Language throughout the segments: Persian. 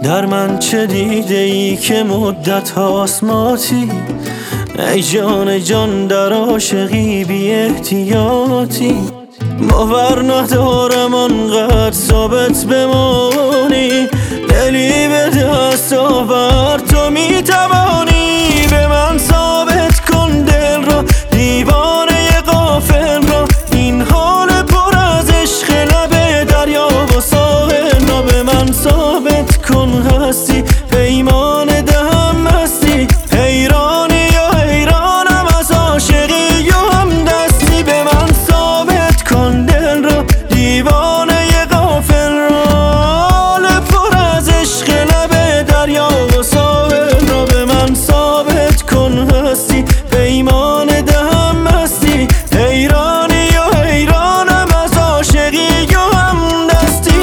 در من چه دیده ای که مدت هاست ماتی؟ ای جان جان در عاشقی بی احتیاطی. باور ندارم آنقدر ثابت بمانی، دلی به دست آور تو میتوانی. به من ثابت کن دل را، دیوانه غافل را، این حال پر از عشق لب دریا و ساحل را. به من ثابت کن هستی، پیمان دهم مستی، حیرانی یا حیرانم از عاشقی و همدستی. به من ثابت کن دل را، دیوانه غافل را، حال پر از عشق لب دریا و ساحل را. به من ثابت کن هستی، پیمان دهم مستی، حیرانی یا حیرانم از عاشقی و همدستی.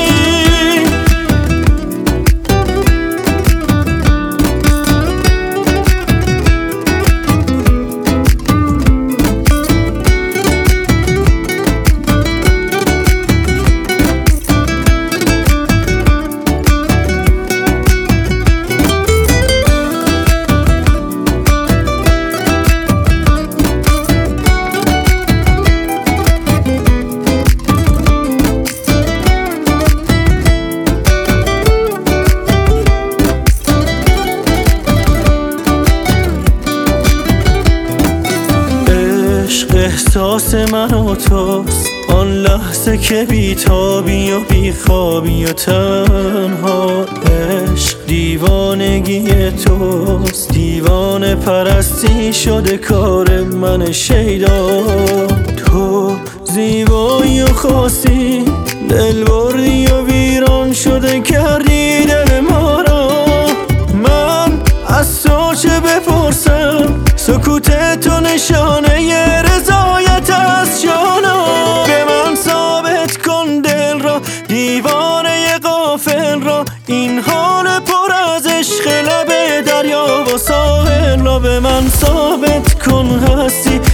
احساس من و توست، آن لحظه که بیتابی و بیخوابی و تنها. عشق دیوانگی توست، دیوانه پرستی شده کار من شیدا. تو زیبایی و خاصی، دل بردی و ویران شده کردی دل ما را. من از تو چه بپرسم، سکوت تو نشانه رضایت از جانا. به من ثابت کن دل را، دیوانه غافل را، این حال پر از عشق لب دریا و ساحل را. به من ثابت کن هستی،